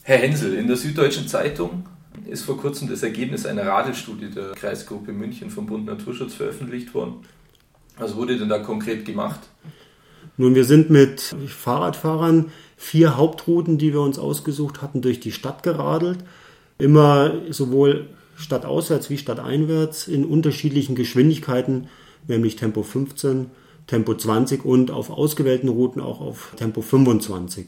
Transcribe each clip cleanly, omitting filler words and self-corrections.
Herr Hensel, in der Süddeutschen Zeitung ist vor kurzem das Ergebnis einer Radelstudie der Kreisgruppe München vom Bund Naturschutz veröffentlicht worden. Was wurde denn da konkret gemacht? Nun, wir sind mit Fahrradfahrern 4 Hauptrouten, die wir uns ausgesucht hatten, durch die Stadt geradelt. Immer sowohl stadtauswärts wie stadteinwärts in unterschiedlichen Geschwindigkeiten, nämlich Tempo 15, Tempo 20 und auf ausgewählten Routen auch auf Tempo 25.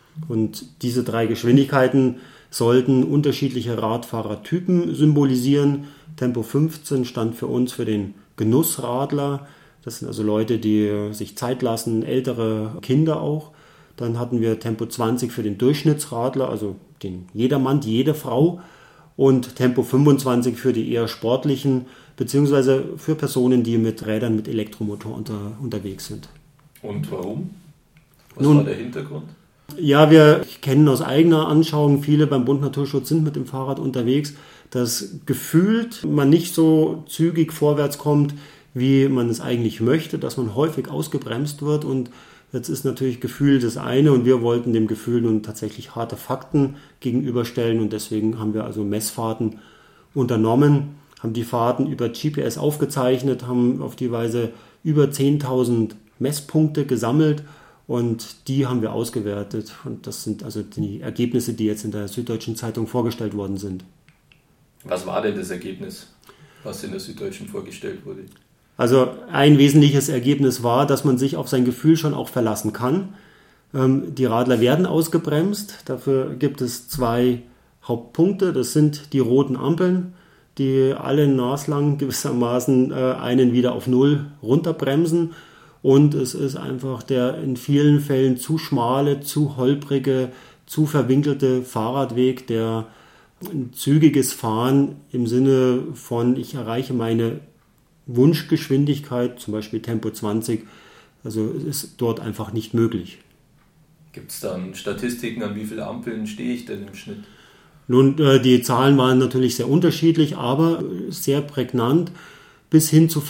Und diese 3 Geschwindigkeiten sollten unterschiedliche Radfahrertypen symbolisieren. Tempo 15 stand für uns für den Genussradler. Das sind also Leute, die sich Zeit lassen, ältere Kinder auch. Dann hatten wir Tempo 20 für den Durchschnittsradler, also den Jedermann, jede Frau. Und Tempo 25 für die eher sportlichen, beziehungsweise für Personen, die mit Rädern mit Elektromotor unterwegs sind. Und warum? Was war der Hintergrund? Ja, wir kennen aus eigener Anschauung, viele beim Bund Naturschutz sind mit dem Fahrrad unterwegs, dass gefühlt man nicht so zügig vorwärts kommt, wie man es eigentlich möchte, dass man häufig ausgebremst wird. Und jetzt ist natürlich Gefühl das eine und wir wollten dem Gefühl nun tatsächlich harte Fakten gegenüberstellen und deswegen haben wir also Messfahrten unternommen, haben die Fahrten über GPS aufgezeichnet, haben auf die Weise über 10.000 Messpunkte gesammelt. Und die haben wir ausgewertet. Und das sind also die Ergebnisse, die jetzt in der Süddeutschen Zeitung vorgestellt worden sind. Was war denn das Ergebnis, was in der Süddeutschen vorgestellt wurde? Also ein wesentliches Ergebnis war, dass man sich auf sein Gefühl schon auch verlassen kann. Die Radler werden ausgebremst. Dafür gibt es 2 Hauptpunkte. Das sind die roten Ampeln, die alle naslang gewissermaßen einen wieder auf 0 runterbremsen. Und es ist einfach der in vielen Fällen zu schmale, zu holprige, zu verwinkelte Fahrradweg, der ein zügiges Fahren im Sinne von ich erreiche meine Wunschgeschwindigkeit, zum Beispiel Tempo 20, also ist dort einfach nicht möglich. Gibt es dann Statistiken, an wie viele Ampeln stehe ich denn im Schnitt? Nun, die Zahlen waren natürlich sehr unterschiedlich, aber sehr prägnant. Bis hin zu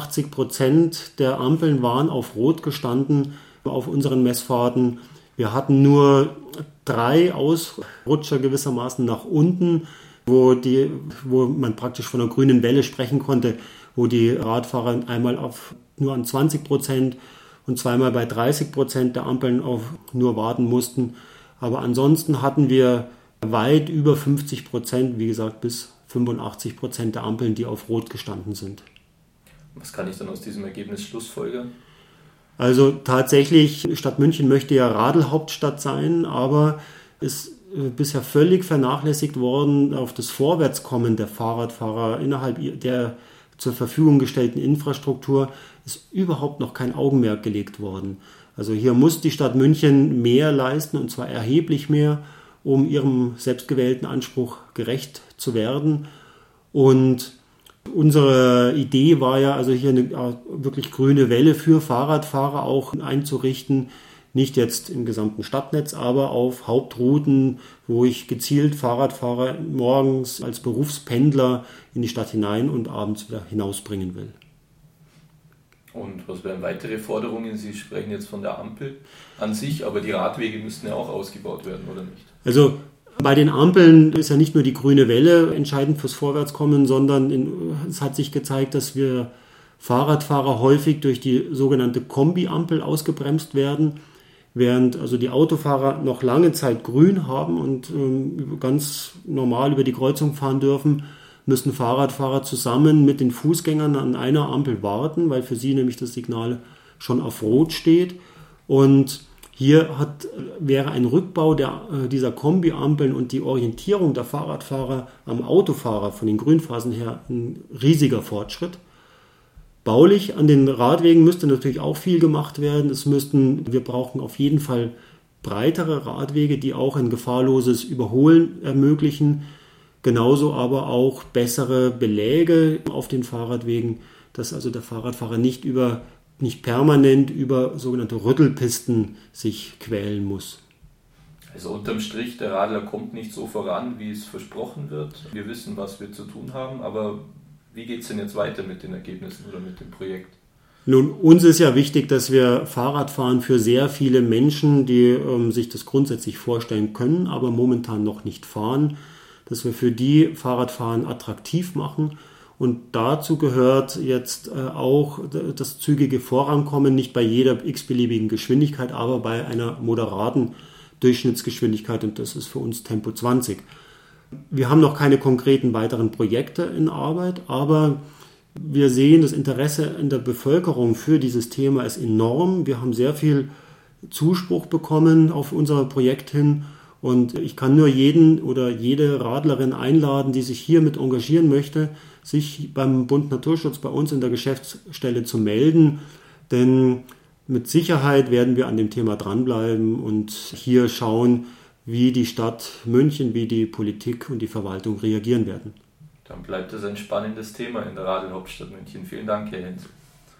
85% der Ampeln waren auf Rot gestanden auf unseren Messfahrten. Wir hatten nur 3 Ausrutscher gewissermaßen nach unten, wo man praktisch von einer grünen Welle sprechen konnte, wo die Radfahrer einmal nur an 20% und zweimal bei 30% der Ampeln nur warten mussten. Aber ansonsten hatten wir weit über 50%, wie gesagt bis 85% der Ampeln, die auf Rot gestanden sind. Was kann ich dann aus diesem Ergebnis schlussfolgern? Also tatsächlich, Stadt München möchte ja Radelhauptstadt sein, aber ist bisher völlig vernachlässigt worden, auf das Vorwärtskommen der Fahrradfahrer innerhalb der zur Verfügung gestellten Infrastruktur ist überhaupt noch kein Augenmerk gelegt worden. Also hier muss die Stadt München mehr leisten, und zwar erheblich mehr, um ihrem selbstgewählten Anspruch gerecht zu werden. Und unsere Idee war ja, also hier eine wirklich grüne Welle für Fahrradfahrer auch einzurichten. Nicht jetzt im gesamten Stadtnetz, aber auf Hauptrouten, wo ich gezielt Fahrradfahrer morgens als Berufspendler in die Stadt hinein und abends wieder hinausbringen will. Und was wären weitere Forderungen? Sie sprechen jetzt von der Ampel an sich, aber die Radwege müssten ja auch ausgebaut werden, oder nicht? Also bei den Ampeln ist ja nicht nur die grüne Welle entscheidend fürs Vorwärtskommen, sondern es hat sich gezeigt, dass wir Fahrradfahrer häufig durch die sogenannte Kombi-Ampel ausgebremst werden, während also die Autofahrer noch lange Zeit grün haben und ganz normal über die Kreuzung fahren dürfen, müssen Fahrradfahrer zusammen mit den Fußgängern an einer Ampel warten, weil für sie nämlich das Signal schon auf Rot steht. Und hier wäre ein Rückbau dieser Kombi-Ampeln und die Orientierung der Fahrradfahrer am Autofahrer von den Grünphasen her ein riesiger Fortschritt. Baulich an den Radwegen müsste natürlich auch viel gemacht werden. Wir brauchen auf jeden Fall breitere Radwege, die auch ein gefahrloses Überholen ermöglichen. Genauso aber auch bessere Beläge auf den Fahrradwegen, dass also der Fahrradfahrer nicht permanent über sogenannte Rüttelpisten sich quälen muss. Also unterm Strich, der Radler kommt nicht so voran, wie es versprochen wird. Wir wissen, was wir zu tun haben, aber wie geht es denn jetzt weiter mit den Ergebnissen oder mit dem Projekt? Nun, uns ist ja wichtig, dass wir Fahrradfahren für sehr viele Menschen, die sich das grundsätzlich vorstellen können, aber momentan noch nicht fahren, dass wir für die Fahrradfahren attraktiv machen. Und dazu gehört jetzt auch das zügige Vorankommen, nicht bei jeder x-beliebigen Geschwindigkeit, aber bei einer moderaten Durchschnittsgeschwindigkeit, und das ist für uns Tempo 20. Wir haben noch keine konkreten weiteren Projekte in Arbeit, aber wir sehen, das Interesse in der Bevölkerung für dieses Thema ist enorm. Wir haben sehr viel Zuspruch bekommen auf unser Projekt hin und ich kann nur jeden oder jede Radlerin einladen, die sich hiermit engagieren möchte, sich beim Bund Naturschutz bei uns in der Geschäftsstelle zu melden, denn mit Sicherheit werden wir an dem Thema dranbleiben und hier schauen, wie die Stadt München, wie die Politik und die Verwaltung reagieren werden. Dann bleibt es ein spannendes Thema in der Radelhauptstadt München. Vielen Dank, Herr Hens.